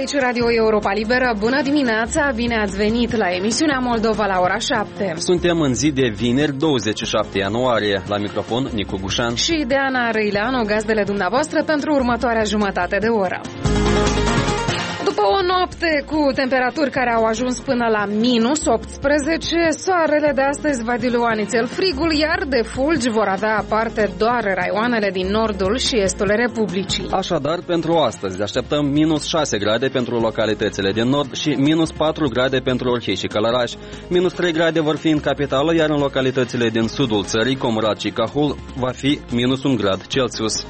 aici Radio Europa Liberă. Bună dimineața, bine ați venit la emisiunea Moldova la ora 7. Suntem în zi de vineri, 27 ianuarie. La microfon, Nicu Gușan și Deana Răileanu, gazdele dumneavoastră pentru următoarea jumătate de oră. După o noapte cu temperaturi care au ajuns până la minus 18, soarele de astăzi va dilua nițel frigul, iar de fulgi vor avea parte doar raioanele din nordul și estul Republicii. Așadar, pentru astăzi așteptăm minus 6 grade pentru localitățile din nord și minus 4 grade pentru Orhei și Călăraș. Minus 3 grade vor fi în capitală, iar în localitățile din sudul țării, Comrat și Cahul, va fi minus 1 grad Celsius.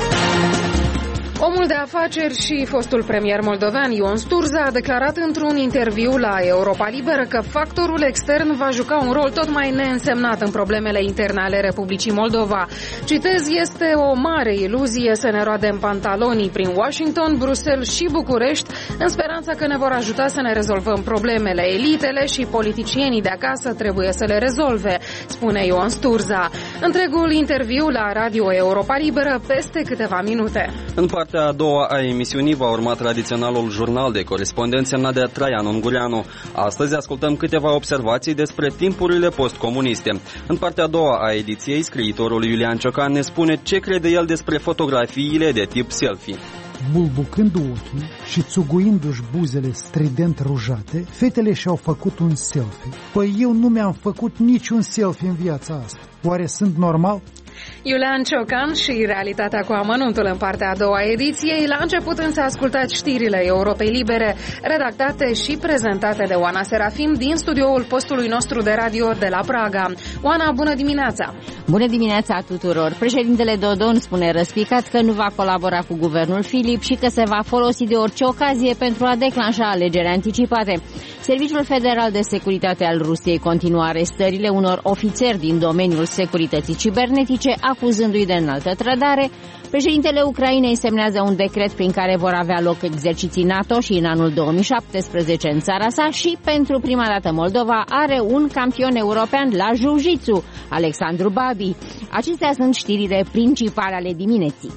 Omul de afaceri și fostul premier moldovean Ion Sturza a declarat într-un interviu la Europa Liberă că factorul extern va juca un rol tot mai neînsemnat în problemele interne ale Republicii Moldova. Citez, este o mare iluzie să ne roadem pantalonii prin Washington, Bruxelles și București în speranța că ne vor ajuta să ne rezolvăm problemele. Elitele și politicienii de acasă trebuie să le rezolve, spune Ion Sturza. Întregul interviu la Radio Europa Liberă peste câteva minute. În partea a doua a emisiunii va urma tradiționalul jurnal de corespondență semnat de Traian Ungureanu. Astăzi ascultăm câteva observații despre timpurile postcomuniste. În partea a doua a ediției, scriitorul Iulian Ciocan ne spune ce crede el despre fotografiile de tip selfie. Bulbucând ochii și țuguindu-și buzele strident rujate, fetele și-au făcut un selfie. Păi eu nu mi-am făcut niciun selfie în viața asta. Oare sunt normal? Iulian Ciocan și realitatea cu amănuntul în partea a doua ediției. La început însă ascultați știrile Europei Libere, redactate și prezentate de Oana Serafim din studioul postului nostru de radio de la Praga. Oana, bună dimineața! Bună dimineața tuturor! Președintele Dodon spune răspicat că nu va colabora cu guvernul Filip și că se va folosi de orice ocazie pentru a declanșa alegeri anticipate. Serviciul Federal de Securitate al Rusiei continuă arestările unor ofițeri din domeniul securității cibernetice, acuzându-i de înaltă trădare. Președintele Ucrainei semnează un decret prin care vor avea loc exerciții NATO și în anul 2017 în țara sa și pentru prima dată Moldova are un campion european la jiu-jitsu, Alexandru Babi. Acestea sunt știrile principale ale dimineții.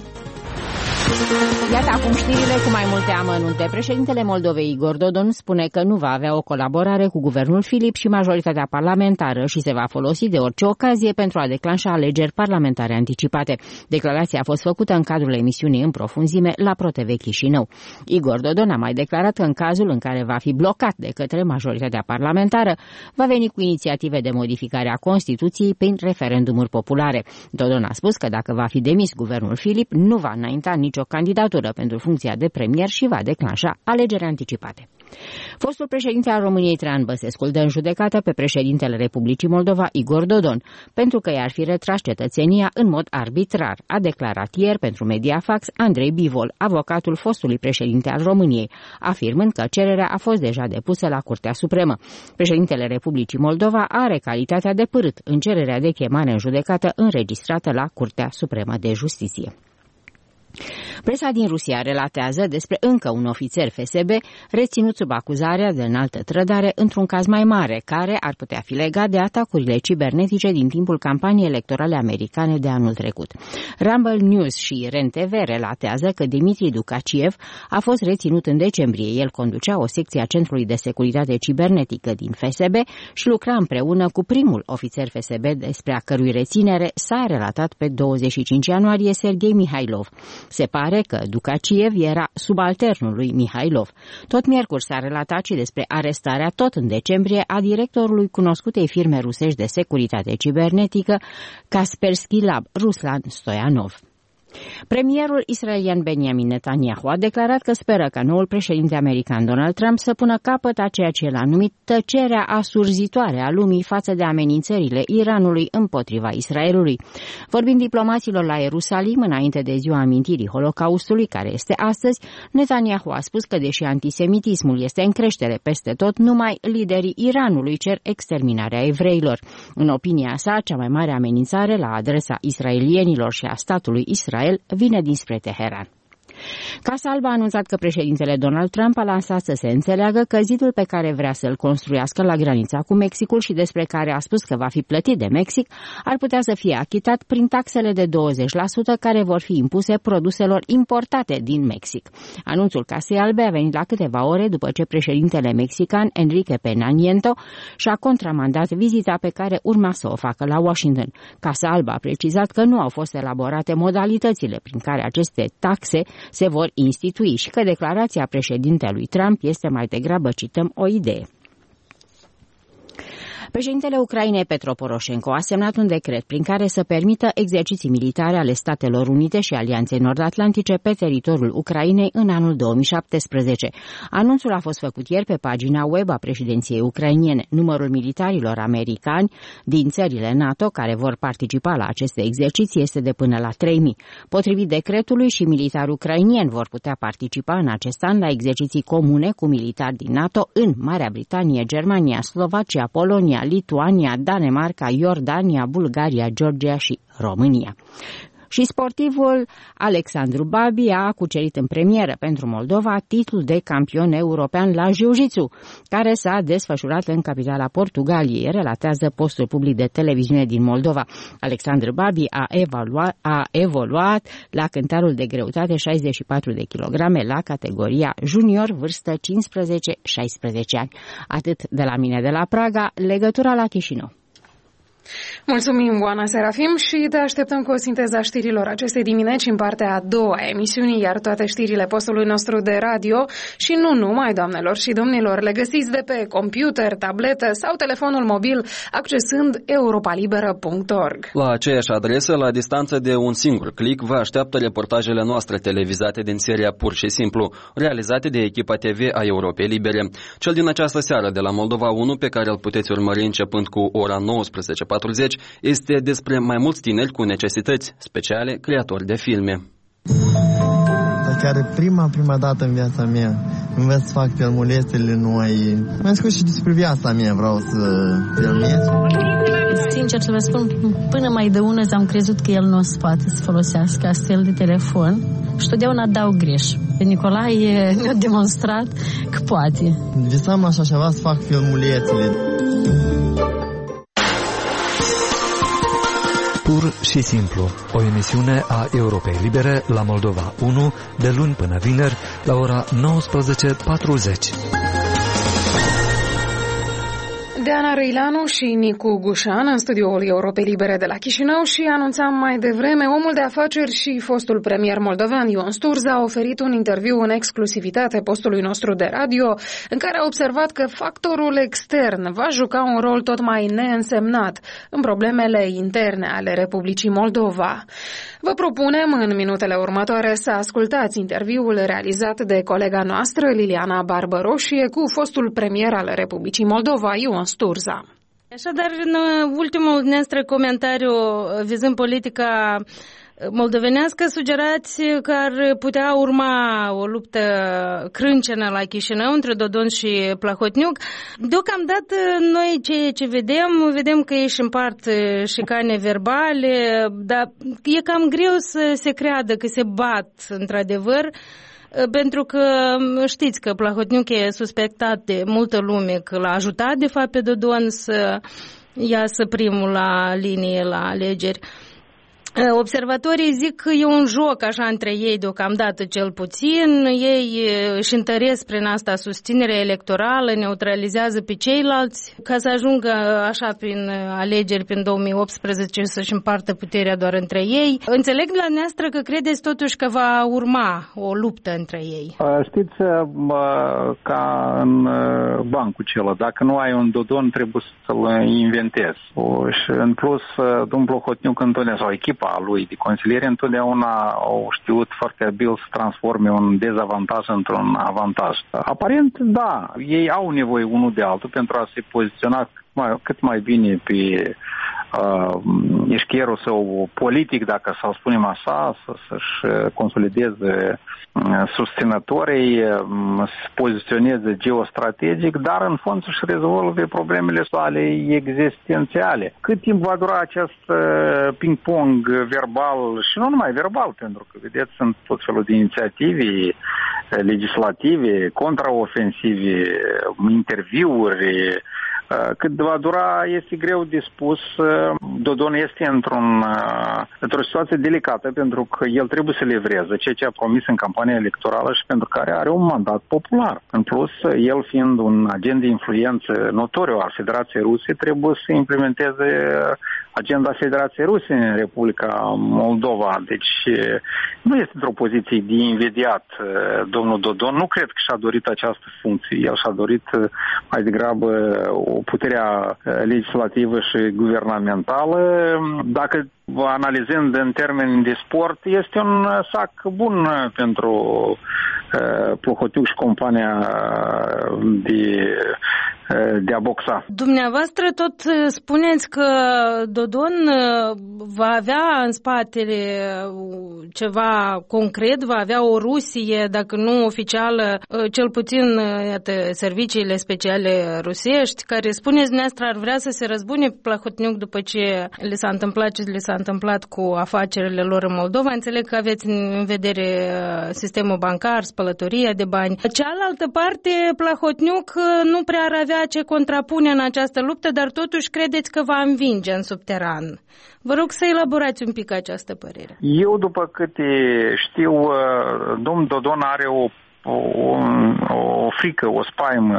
Iată acum știrile cu mai multe amănunte. Președintele Moldovei Igor Dodon spune că nu va avea o colaborare cu guvernul Filip și majoritatea parlamentară și se va folosi de orice ocazie pentru a declanșa alegeri parlamentare anticipate. Declarația a fost făcută în cadrul emisiunii În profunzime la ProTV Chișinău. Igor Dodon a mai declarat că în cazul în care va fi blocat de către majoritatea parlamentară, va veni cu inițiative de modificare a Constituției prin referendumuri populare. Dodon a spus că dacă va fi demis guvernul Filip, nu va înainta nicio candidatură pentru funcția de premier și va declanșa alegeri anticipate. Fostul președinte al României Traian Băsescu îl dă în judecată pe președintele Republicii Moldova Igor Dodon pentru că i-ar fi retras cetățenia în mod arbitrar, a declarat ieri pentru Mediafax Andrei Bivol, avocatul fostului președinte al României, afirmând că cererea a fost deja depusă la Curtea Supremă. Președintele Republicii Moldova are calitatea de pârât în cererea de chemare în judecată înregistrată la Curtea Supremă de Justiție. Presa din Rusia relatează despre încă un ofițer FSB reținut sub acuzarea de înaltă trădare într-un caz mai mare, care ar putea fi legat de atacurile cibernetice din timpul campaniei electorale americane de anul trecut. Rumble News și REN-TV relatează că Dimitri Dukaciev a fost reținut în decembrie. El conducea o secție a Centrului de Securitate Cibernetică din FSB și lucra împreună cu primul ofițer FSB despre a cărui reținere s-a relatat pe 25 ianuarie Serghei Mihailov. Se pare că Dukaciev era subalternul lui Mihailov. Tot miercuri s-a relatat și despre arestarea tot în decembrie a directorului cunoscutei firme rusești de securitate cibernetică Kaspersky Lab, Ruslan Stoyanov. Premierul israelian Benjamin Netanyahu a declarat că speră ca noul președinte american Donald Trump să pună capăt a ceea ce el a numit tăcerea asurzitoare a lumii față de amenințările Iranului împotriva Israelului. Vorbind diplomaților la Ierusalim înainte de ziua amintirii Holocaustului, care este astăzi, Netanyahu a spus că deși antisemitismul este în creștere peste tot, numai liderii Iranului cer exterminarea evreilor. În opinia sa, cea mai mare amenințare la adresa israelienilor și a statului Israel vine dinspre Teheran. Casa Albă a anunțat că președintele Donald Trump a lansat să se înțeleagă că zidul pe care vrea să-l construiască la granița cu Mexicul și despre care a spus că va fi plătit de Mexic ar putea să fie achitat prin taxele de 20% care vor fi impuse produselor importate din Mexic. Anunțul Casei Albe a venit la câteva ore după ce președintele mexican Enrique Peña Nieto și-a contramandat vizita pe care urma să o facă la Washington. Casa Albă a precizat că nu au fost elaborate modalitățile prin care aceste taxe se vor institui și că declarația președintelui Trump este mai degrabă, cităm, o idee. Președintele Ucrainei Petro Poroșenko a semnat un decret prin care să permită exerciții militare ale Statelor Unite și Alianței Nord-Atlantice pe teritoriul Ucrainei în anul 2017. Anunțul a fost făcut ieri pe pagina web a președinției ucrainene. Numărul militarilor americani din țările NATO care vor participa la aceste exerciții este de până la 3.000. Potrivit decretului, și militari ucrainieni vor putea participa în acest an la exerciții comune cu militari din NATO în Marea Britanie, Germania, Slovacia, Polonia, Lituania, Danemarca, Iordania, Bulgaria, Georgia și România. Și sportivul Alexandru Babi a cucerit în premieră pentru Moldova titlul de campion european la jiu-jitsu, care s-a desfășurat în capitala Portugaliei, relatează postul public de televiziune din Moldova. Alexandru Babi a evoluat la cântarul de greutate 64 de kilograme la categoria junior, vârstă 15-16 ani. Atât de la mine de la Praga, legătura la Chișinău. Mulțumim, Oana Serafim, și te așteptăm cu o sinteză a știrilor acestei dimineți în partea a doua a emisiunii, iar toate știrile postului nostru de radio și nu numai, doamnelor și domnilor, le găsiți de pe computer, tabletă sau telefonul mobil accesând europalibera.org. La aceeași adresă, la distanță de un singur click, vă așteaptă reportajele noastre televizate din seria Pur și Simplu, realizate de echipa TV a Europei Libere. Cel din această seară de la Moldova 1, pe care îl puteți urmări începând cu ora 19:40, este despre mai mulți tineri cu necesități speciale, creatori de filme. Chiar prima dată în viața mea învăț să fac filmulețele noi. Mi-am spus și despre viața mea, vreau să filmez. Sincer să vă spun, până mai de ună am crezut că el nu o să poate să folosească astfel de telefon și totdeauna dau greș. Pe Nicolae mi-a demonstrat că poate. Visam așa ceva să fac filmulețele. Pur și Simplu, o emisiune a Europei Libere la Moldova 1, de luni până vineri, la ora 19:40. Deana Răilanu și Nicu Gușan în studioul Europei Libere de la Chișinău și anunțam mai devreme, omul de afaceri și fostul premier moldovean Ion Sturza a oferit un interviu în exclusivitate postului nostru de radio în care a observat că factorul extern va juca un rol tot mai neînsemnat în problemele interne ale Republicii Moldova. Vă propunem în minutele următoare să ascultați interviul realizat de colega noastră Liliana Barbăroșie cu fostul premier al Republicii Moldova Ion Sturza. Așadar, în ultimul nostru comentariu vizând politica moldovenească, sugerați că ar putea urma o luptă crâncenă la Chișinău între Dodon și Plahotniuc. Deocamdată noi ce vedem că ei își împart șicane verbale, dar e cam greu să se creadă că se bat într-adevăr, pentru că știți că Plahotniuc e suspectat de multă lume că l-a ajutat de fapt pe Dodon să iasă primul la linie la alegeri. Observatorii zic că e un joc așa între ei deocamdată cel puțin, ei își întăresc prin asta susținerea electorală, neutralizează pe ceilalți ca să ajungă așa prin alegeri prin 2018 să-și împartă puterea doar între ei. Înțeleg la noastră că credeți totuși că va urma o luptă între ei. Știți, ca în bancul celălalt, dacă nu ai un Dodon trebuie să-l inventezi. Și în plus, domnul Plahotniuc întotdeauna sau echipa lui de consiliere întotdeauna au știut foarte abil să transforme un dezavantaj într-un avantaj. Aparent, da, ei au nevoie unul de altul pentru a se poziționa cât mai bine pe eșchierul său politic, dacă să spunem așa, să-și consolideze susținătorii, să poziționeze geostrategic, dar în fond să-și rezolve problemele sale existențiale. Cât timp va dura acest ping-pong verbal și nu numai verbal, pentru că, vedeți, sunt tot felul de inițiative legislative, contraofensive, interviuri. Cât va dura este greu de spus. Dodon este într-o situație delicată pentru că el trebuie să livreze ceea ce a promis în campania electorală și pentru care are un mandat popular. În plus, el fiind un agent de influență notoriu al Federației Ruse, trebuie să implementeze agenda Federației Ruse în Republica Moldova. Deci nu este într-o poziție de imediat domnul Dodon. Nu cred că și-a dorit această funcție. El și-a dorit mai degrabă o puterea legislativă și guvernamentală. Dacă analizând în termeni de sport, este un sac bun pentru Plohotiuc și compania de a boxa. Dumneavoastră tot spuneți că Dodon va avea în spatele ceva concret, va avea o Rusie, dacă nu oficială, cel puțin iată, serviciile speciale rusești, care spuneți dumneavoastră ar vrea să se răzbune Plahotniuc după ce le s-a întâmplat ce le s-a întâmplat cu afacerile lor în Moldova. Înțeleg că aveți în vedere sistemul bancar, spălătoria de bani. Cealaltă parte, Plahotniuc nu prea ar avea ce contrapune în această luptă, dar totuși credeți că va învinge în subteran. Vă rog să elaborați un pic această părere. Eu, după câte știu, domnul Dodon are o frică, o spaimă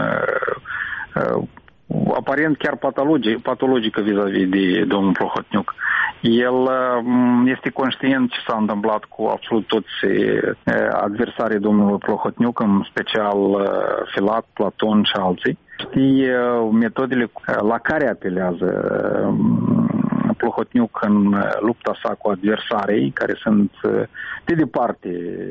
aparent chiar patologică vis-a-vis de domnul Plahotniuc. El este conștient ce s-a întâmplat cu absolut toți adversarii domnului Plahotniuc, în special Filat, Platon și alții. Știe metodele la care apelează Plahotniuc în lupta sa cu adversarii, care sunt de departe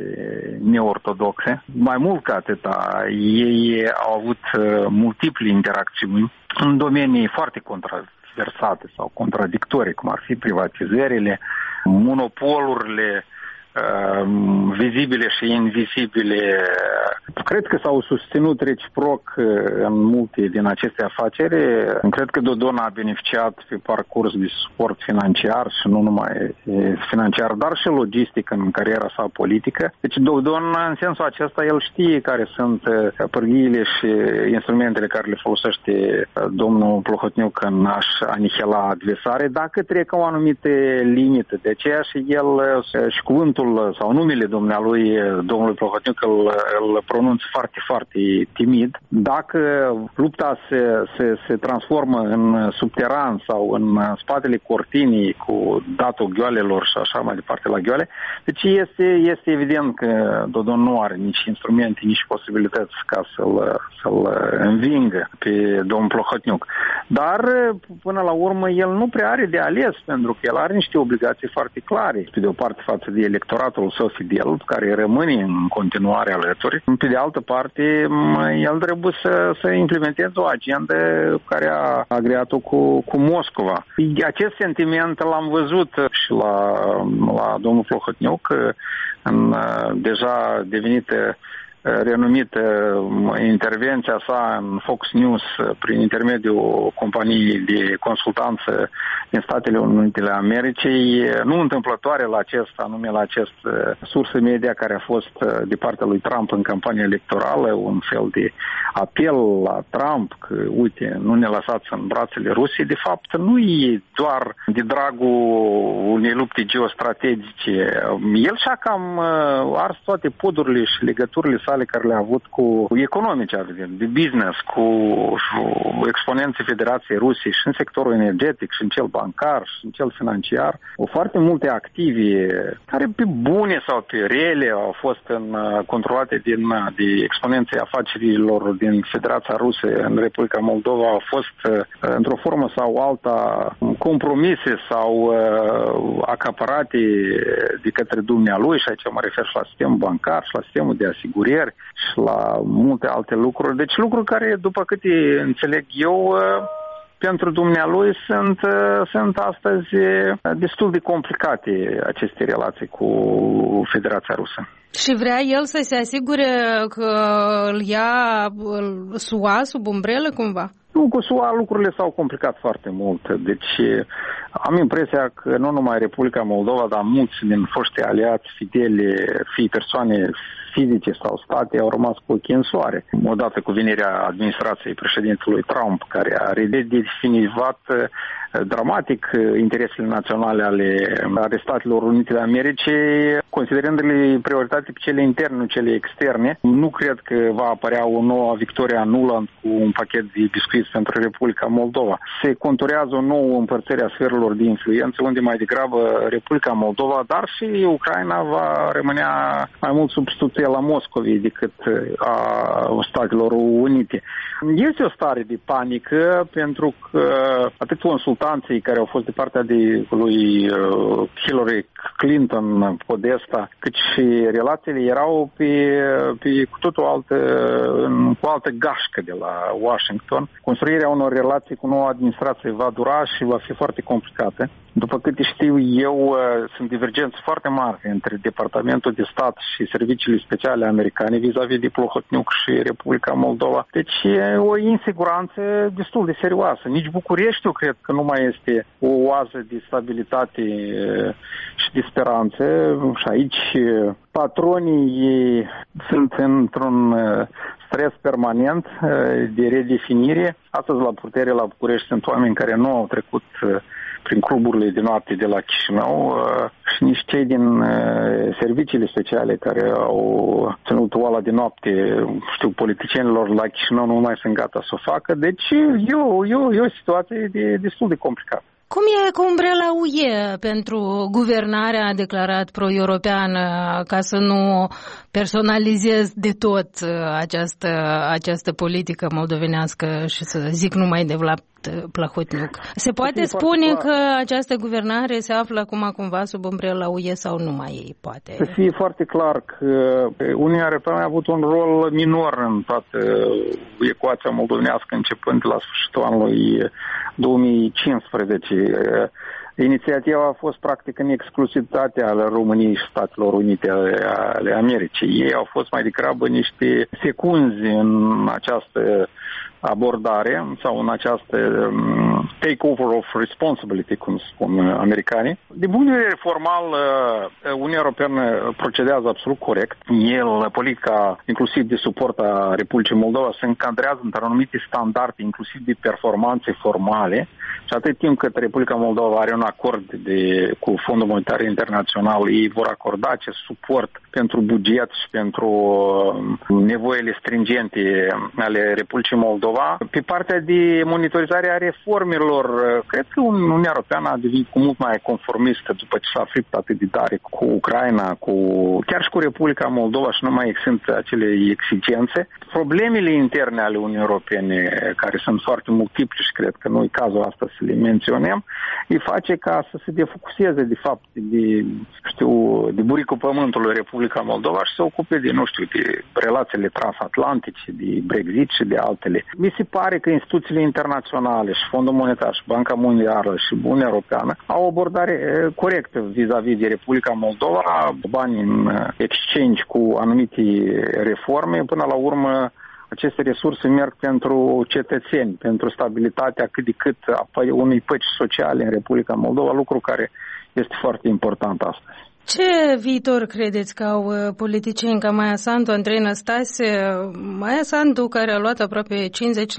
neortodoxe. Mai mult ca atâta, ei au avut multiple interacțiuni în domenii foarte controversate sau contradictorii, cum ar fi privatizările, monopolurile vizibile și invizibile. Cred că s-au susținut reciproc în multe din aceste afaceri. Cred că Dodon a beneficiat pe parcurs de suport financiar și nu numai financiar, dar și logistic în cariera sa politică. Deci Dodon, în sensul acesta, el știe care sunt pârghiile și instrumentele care le folosește domnul Plahotniuc în a-și anihila adversarii, dacă trec o anumite limite. De aceea și el și cuvântul sau numele dumnealui, domnului Plahotniuc, îl pronunț foarte, foarte timid. Dacă lupta se transformă în subteran sau în spatele cortinii cu datul gheoalelor și așa mai departe la gheoale, deci este evident că Dodon nu are nici instrumente, nici posibilități ca să-l învingă pe domnul Plahotniuc. Dar, până la urmă, el nu prea are de ales, pentru că el are niște obligații foarte clare. Pe de o parte față de electoratul său fidel, care rămâne în continuare alături. Pe de altă parte, el trebuie să implementeze o agendă care a agreat-o cu Moscova. Acest sentiment l-am văzut și la domnul Plahotniuc, în deja devenită renumită intervenția sa în Fox News prin intermediul companiei de consultanță din Statele Unite ale Americii, nu întâmplătoare la acest sursă media care a fost de partea lui Trump în campania electorală, un fel de apel la Trump că, uite, nu ne lăsați în brațele Rusiei. De fapt, nu e doar de dragul unei lupte geostrategice. El și-a cam ars toate podurile și legăturile sale care le-a avut cu economice, de business, cu exponenții Federației Rusiei și în sectorul energetic, și în cel bancar, și în cel financiar. O foarte multe activi care pe bune sau pe rele au fost controlate de exponenții afacerilor din Federația Rusă în Republica Moldova, au fost într-o formă sau alta compromise sau acaparate de către dumnealui, și aici mă refer și la sistemul bancar, și la sistemul de asigurări, și la multe alte lucruri. Deci lucruri care, după câte înțeleg eu, pentru dumnealui sunt astăzi destul de complicate aceste relații cu Federația Rusă. Și vrea el să se asigure că îl ia SUA sub umbrelă cumva? Nu, cu SUA lucrurile s-au complicat foarte mult. Deci am impresia că nu numai Republica Moldova, dar mulți din foștii aliați fideli, fie persoane fizice sau state, au rămas cu ochii în soare. Odată cu venirea administrației președintelui Trump, care a redefinivat dramatic interesele naționale ale Statelor Unite de Americii, considerându-le prioritate pe cele interne, nu cele externe. Nu cred că va apărea o nouă Victoria Nuland cu un pachet de biscuiți pentru Republica Moldova. Se conturează o nouă împărțire a sferelor de influență, unde mai degrabă Republica Moldova, dar și Ucraina va rămânea mai mult sub statuția la Moscovei decât a Statelor Unite. Este o stare de panică pentru că atât consultanții care au fost de partea de lui Hillary Clinton, Podesta, cât și relațiile erau pe cu totul cu altă gașcă de la Washington. Construirea unor relații cu noua administrație va dura și va fi foarte complicată. După câte știu eu, sunt divergențe foarte mari între Departamentul de Stat și serviciile speciale americane vis-a-vis de Plohotniuc și Republica Moldova. Deci e o insiguranță destul de serioasă. Nici Bucureștiul cred că nu mai este o oază de stabilitate și de speranță. Și aici patronii sunt într-un stres permanent de redefinire. Astăzi la putere la București sunt oameni care nu au trecut prin cluburile de noapte de la Chișinău și nici cei din serviciile speciale care au ținut oala de noapte, politicienilor la Chișinău nu mai sunt gata să o facă. Deci e o situație destul de complicată. Cum e cu umbrela UE pentru guvernarea, a declarat pro-europeană, ca să nu personalizez de tot această politică moldovenească și să zic numai de Vlad Plahotniuc? Se poate spune că această guvernare se află acum cumva sub umbrela UE sau nu mai ei poate? Să fie foarte clar că Uniunea Europeană a avut un rol minor în toată ecuația moldovenească începând de la sfârșitul anului 2015. Inițiativa a fost practic în exclusivitate ale României și Statelor Unite ale Americii. Ei au fost mai degrabă niște secunzi în această abordare sau în această take-over of responsibility, cum spun americanii. Din punct de vedere formal, Uniunea Europeană procedează absolut corect. Politica inclusiv de suport a Republicii Moldova se încadrează într anumite standarde, inclusiv de performanțe formale. Și atât timp cât Republica Moldova are un acord cu Fondul Monetar Internațional, ei vor acorda acest suport pentru buget și pentru nevoile stringente ale Republicii Moldova. Pe partea de monitorizare a reformelor, cred că Uniunea Europeană a devenit cu mult mai conformistă după ce s-a fript atât de tare cu Ucraina, chiar și cu Republica Moldova și nu mai sunt acele exigențe. Problemele interne ale Uniunii Europene, care sunt foarte multiple și cred că nu e cazul astăzi să le menționăm, îi face ca să se defocuseze de fapt de buricul pământului Republica Moldova și să se ocupe de relațiile transatlantice, de Brexit și de altele. Mi se pare că instituțiile internaționale și Fondul Monetar și Banca Mondială și Uniunea Europeană au o abordare corectă vis-a-vis de Republica Moldova, bani în exchange cu anumite reforme, până la urmă aceste resurse merg pentru cetățeni, pentru stabilitatea cât de cât a unei păci sociale în Republica Moldova, lucru care este foarte important astăzi. Ce viitor credeți că au politicieni ca Maia Sandu, Andrei Năstase? Maia Sandu, care a luat aproape 50%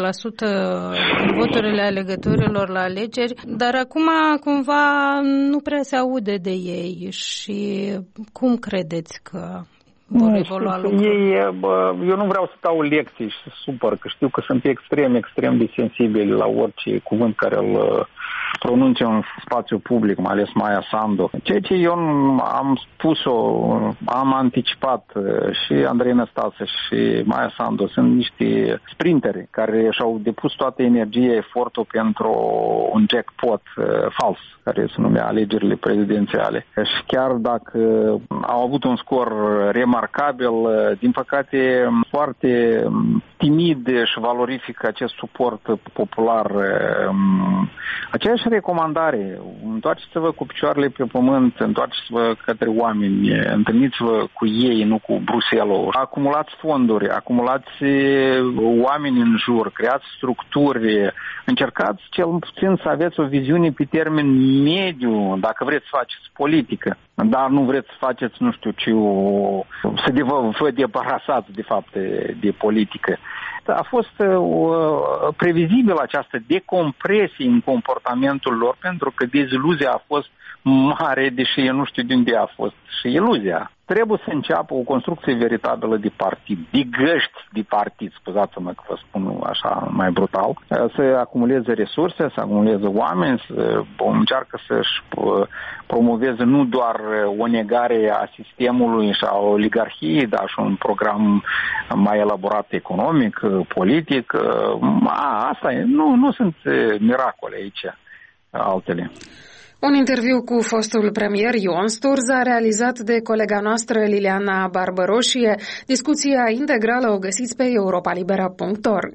din voturile alegătorilor la alegeri, dar acum cumva nu prea se aude de ei și cum credeți că vor evolua lucrurile? Eu nu vreau să dau lecții și să supăr, că știu că sunt extrem de sensibili la orice cuvânt care îl pronunțe în spațiu public, mai ales Maia Sandu. Ceea ce eu am spus-o, am anticipat, și Andrei Năstase și Maia Sandu sunt niște sprinteri care și-au depus toată energia, efortul pentru un jackpot fals, care se numea alegerile prezidențiale. Și chiar dacă au avut un scor remarcabil, din păcate foarte timid și valorifică acest suport popular. Aceeași recomandare, întoarceți-vă cu picioarele pe pământ, întoarceți-vă către oameni, întâlniți-vă cu ei, nu cu Bruxelles. Acumulați fonduri, acumulați oameni în jur, creați structuri, încercați cel puțin să aveți o viziune pe termen mediu, dacă vreți să faceți politică, dar nu vreți să faceți, nu știu ce, să vă debarasați de fapt de politică. A fost previzibil această decompresie în comportamentul lor, pentru că deziluzia a fost mare, deși eu nu știu de unde a fost și iluzia. Trebuie să înceapă o construcție veritabilă de partid, de găști de partid, scuzați-mă că vă spun așa mai brutal, să acumuleze resurse, să acumuleze oameni, să încearcă să-și promoveze nu doar o negare a sistemului și a oligarhiei, dar și un program mai elaborat economic, politic. Asta e. Nu sunt miracole aici, altele. Un interviu cu fostul premier Ion Sturza, realizat de colega noastră Liliana Barbăroșie. Discuția integrală o găsiți pe europalibera.org.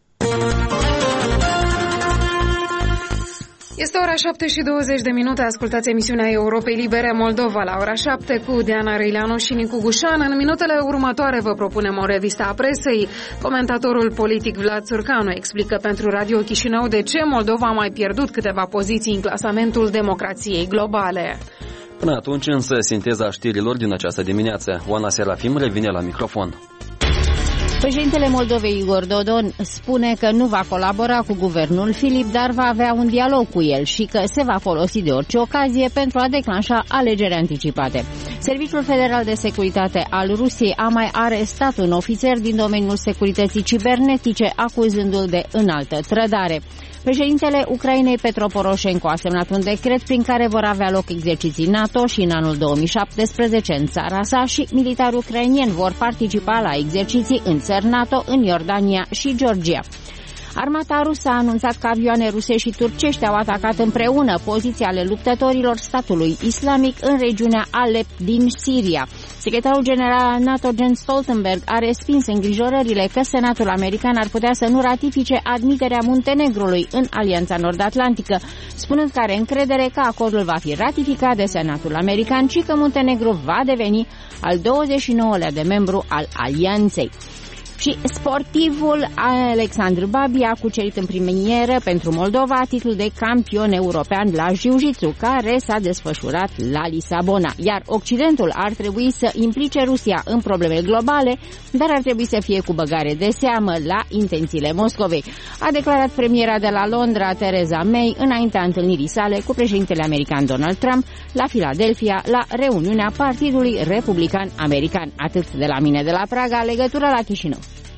Este ora 7:20. Ascultați emisiunea Europei Libere Moldova la ora 7 cu Diana Reileanu și Nicu Gușan. În minutele următoare vă propunem o revistă a presei. Comentatorul politic Vlad Țurcanu explică pentru Radio Chișinău de ce Moldova a mai pierdut câteva poziții în clasamentul democrației globale. Până atunci însă sinteza știrilor din această dimineață. Oana Serafim revine la microfon. Președintele Moldovei Igor Dodon spune că nu va colabora cu guvernul Filip, dar va avea un dialog cu el și că se va folosi de orice ocazie pentru a declanșa alegeri anticipate. Serviciul Federal de Securitate al Rusiei a mai arestat un ofițer din domeniul securității cibernetice, acuzându-l de înaltă trădare. Președintele Ucrainei Petro Poroșenko a semnat un decret prin care vor avea loc exerciții NATO și în anul 2017 în țara sa și militari ucrainieni vor participa la exerciții în țări NATO, în Iordania și Georgia. Armata rusă a anunțat că avioane ruse și turcești au atacat împreună poziții ale luptătorilor statului islamic în regiunea Alep din Siria. Secretarul general al NATO, Jens Stoltenberg, a respins îngrijorările că Senatul american ar putea să nu ratifice admiterea Muntenegrului în Alianța Nord-Atlantică, spunând că are încredere că acordul va fi ratificat de Senatul american și că Muntenegru va deveni al 29-lea de membru al Alianței. Și sportivul Alexandru Babi a cucerit în premieră pentru Moldova titlul de campion european la jiu-jitsu, care s-a desfășurat la Lisabona. Iar Occidentul ar trebui să implice Rusia în probleme globale, dar ar trebui să fie cu băgare de seamă la intențiile Moscovei, a declarat premiera de la Londra, Theresa May, înaintea întâlnirii sale cu președintele american Donald Trump la Philadelphia, la reuniunea Partidului Republican American. Atât de la mine de la Praga, legătură la Chișinău.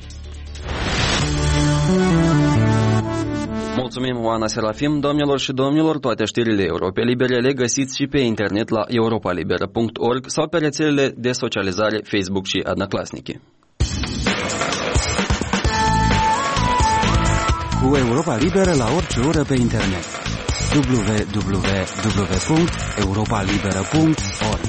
Mulțumim, Oana Serafim. Doamnelor și domnilor, toate știrile Europei Libere le găsiți și pe internet la europalibera.org sau pe rețelele de socializare Facebook și Adnăclasnici. Cu Europa Liberă la orice oră pe internet. www.europalibera.org.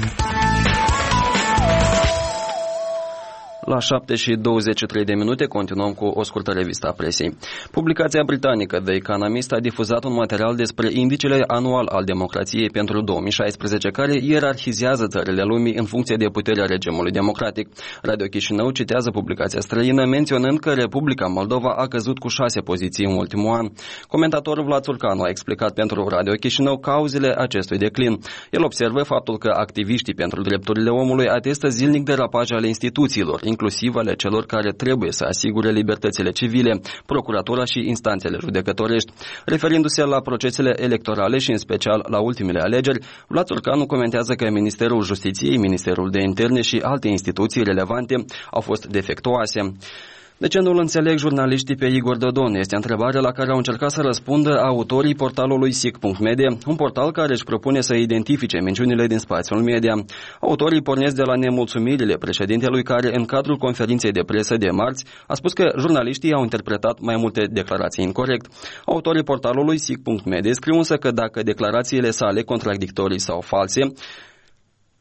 La 7:23 continuăm cu o scurtă revistă a presei. Publicația britanică The Economist a difuzat un material despre indicele anual al democrației pentru 2016, care ierarhizează țările lumii în funcție de puterea regimului democratic. Radio Chișinău citează publicația străină, menționând că Republica Moldova a căzut cu 6 poziții în ultimul an. Comentatorul Vlad Țurcanu a explicat pentru Radio Chișinău cauzele acestui declin. El observă faptul că activiștii pentru drepturile omului atestă zilnic derapaje ale instituțiilor, inclusiv ale celor care trebuie să asigure libertățile civile, procuratura și instanțele judecătorești. Referindu-se la procesele electorale și în special la ultimele alegeri, Vlad Țurcanu comentează că Ministerul Justiției, Ministerul de Interne și alte instituții relevante au fost defectuoase. De ce nu-l înțeleg jurnaliștii pe Igor Dodon? Este întrebarea la care au încercat să răspundă autorii portalului sic.media, un portal care își propune să identifice minciunile din spațiul media. Autorii pornesc de la nemulțumirile președintelui, care în cadrul conferinței de presă de marți a spus că jurnaliștii au interpretat mai multe declarații incorect. Autorii portalului sic.media scriu însă că dacă declarațiile sale contradictorii sau false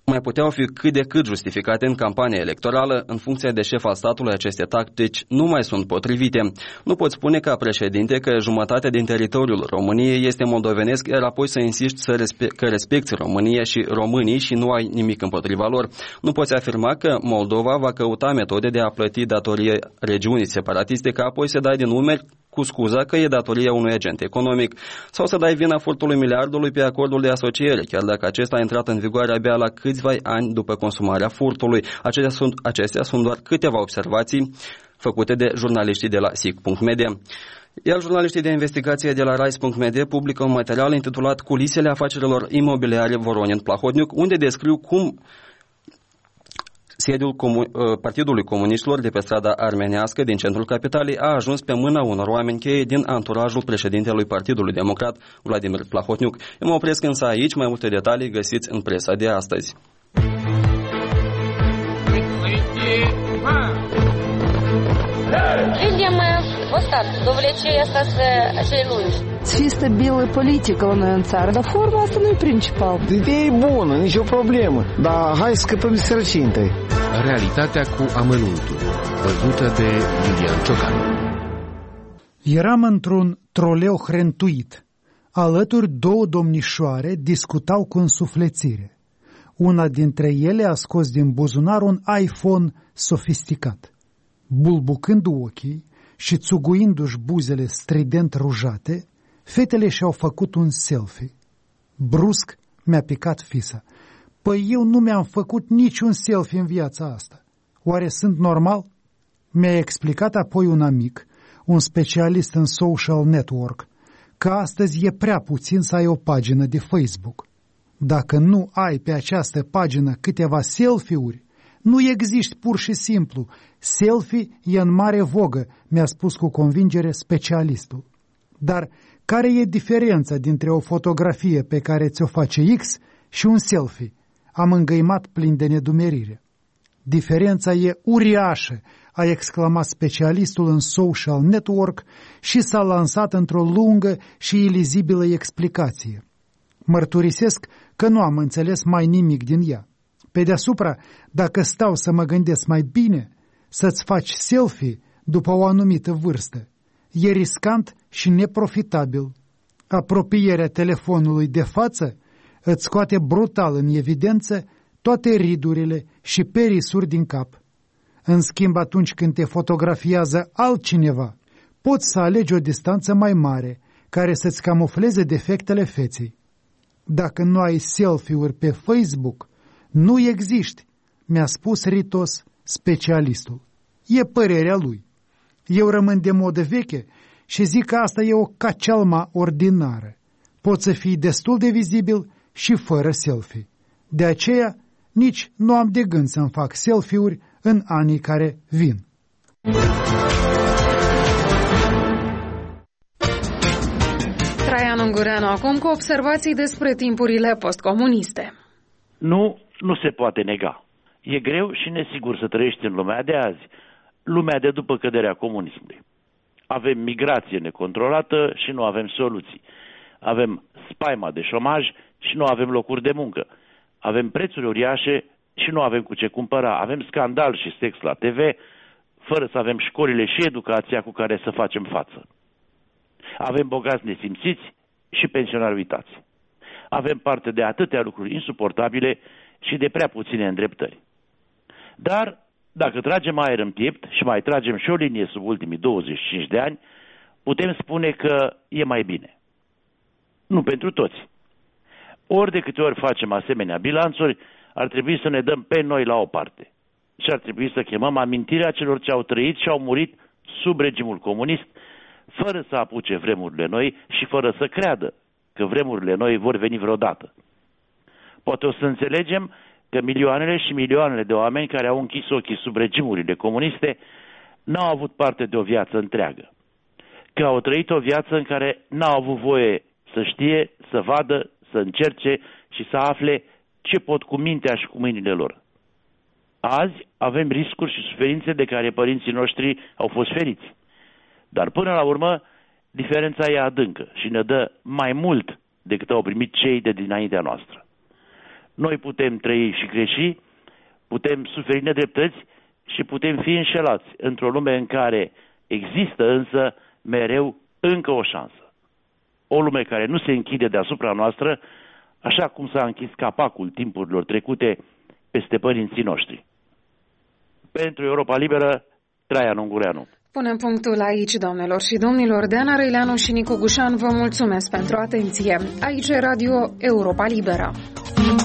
mai puteau fi cât de cât justificate în campania electorală. În funcție de șef al statului, aceste tactici nu mai sunt potrivite. Nu poți spune ca președinte că jumătate din teritoriul României este moldovenesc, iar apoi să insiști că respecti România și românii și nu ai nimic împotriva lor. Nu poți afirma că Moldova va căuta metode de a plăti datorie regiunii separatiste, ca apoi să dai din numeri cu scuza că e datoria unui agent economic, sau să dai vina furtului miliardului pe acordul de asociere, chiar dacă acesta a intrat în vigoare abia la câțiva ani după consumarea furtului. Acestea sunt doar câteva observații făcute de jurnaliștii de la SIC.media. Iar jurnaliștii de investigație de la RISE.media publică un material intitulat Culisele afacerilor imobiliare Voronin-Plahodniuc, unde descriu cum sediul Partidului Comuniștilor de pe strada Armenească din centrul capitalei a ajuns pe mâna unor oameni cheie din anturajul președintelui Partidului Democrat, Vladimir Plahodniuc. Eu mă opresc însă aici, mai multe detalii găsiți în presa de astăzi. Видим остатки, довлечение остатка acele lungi. Fi stabilă politică la noi în țară, dar forma asta nu e principal. Ideea e bună, nicio problemă, dar hai să scăpăm de sărăcie întâi. Realitatea cu amănuntul, văzută de Iulian Ciocan. Eram într-un troleu hrentuit. Alături două domnișoare discutau cu însuflețire. Una dintre ele a scos din buzunar un iPhone sofisticat. Bulbucând ochii și țuguindu-și buzele strident rujate, fetele și-au făcut un selfie. Brusc mi-a picat fisa. Păi eu nu mi-am făcut niciun selfie în viața asta. Oare sunt normal? Mi-a explicat apoi un amic, un specialist în social network, că astăzi e prea puțin să ai o pagină de Facebook. Dacă nu ai pe această pagină câteva selfie-uri, nu existi pur și simplu. Selfie e în mare vogă, mi-a spus cu convingere specialistul. Dar care e diferența dintre o fotografie pe care ți-o face X și un selfie? Am îngăimat plin de nedumerire. Diferența e uriașă, a exclamat specialistul în social network și s-a lansat într-o lungă și ilizibilă explicație. Mărturisesc că nu am înțeles mai nimic din ea. Pe deasupra, dacă stau să mă gândesc mai bine, să-ți faci selfie după o anumită vârstă e riscant și neprofitabil. Apropierea telefonului de față îți scoate brutal în evidență toate ridurile și perisuri din cap. În schimb, atunci când te fotografiază altcineva, poți să alegi o distanță mai mare, care să-ți camufleze defectele feței. Dacă nu ai selfie-uri pe Facebook, nu existi, mi-a spus ritos specialistul. E părerea lui. Eu rămân de modă veche și zic că asta e o cacealma ordinară. Poți să fii destul de vizibil și fără selfie. De aceea, nici nu am de gând să-mi fac selfie-uri în anii care vin. Traian Ungureanu acum cu observații despre timpurile postcomuniste. Nu se poate nega. E greu și nesigur să trăiești în lumea de azi, lumea de după căderea comunismului. Avem migrație necontrolată și nu avem soluții. Avem spaima de șomaj și nu avem locuri de muncă. Avem prețuri uriașe și nu avem cu ce cumpăra. Avem scandal și sex la TV, fără să avem școlile și educația cu care să facem față. Avem bogați nesimțiți și pensionari uitați. Avem parte de atâtea lucruri insuportabile și de prea puține îndreptări. Dar, dacă tragem aer în piept și mai tragem și o linie sub ultimii 25 de ani, putem spune că e mai bine. Nu pentru toți. Ori de câte ori facem asemenea bilanțuri, ar trebui să ne dăm pe noi la o parte. Și ar trebui să chemăm amintirea celor ce au trăit și au murit sub regimul comunist, fără să apuce vremurile noi și fără să creadă că vremurile noi vor veni vreodată. Poate o să înțelegem că milioanele și milioanele de oameni care au închis ochii sub regimurile comuniste n-au avut parte de o viață întreagă. Că au trăit o viață în care n-au avut voie să știe, să vadă, să încerce și să afle ce pot cu mintea și cu mâinile lor. Azi avem riscuri și suferințe de care părinții noștri au fost feriți. Dar până la urmă, diferența e adâncă și ne dă mai mult decât au primit cei de dinaintea noastră. Noi putem trăi și greși, putem suferi nedreptăți și putem fi înșelați într-o lume în care există însă mereu încă o șansă. O lume care nu se închide deasupra noastră, așa cum s-a închis capacul timpurilor trecute peste părinții noștri. Pentru Europa Liberă, Traian Ungureanu. Punem punctul aici, doamnelor și domnilor. Deana Răileanu și Nicu Gușan, vă mulțumesc pentru atenție. Aici e Radio Europa Liberă.